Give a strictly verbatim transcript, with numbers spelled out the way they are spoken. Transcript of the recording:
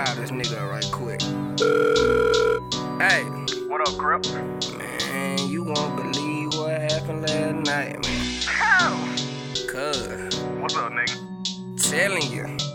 call this nigga right quick. Hey. What up, Crip? Man, you won't believe what happened last night, man. How? Cuz. What's up, nigga? Telling you.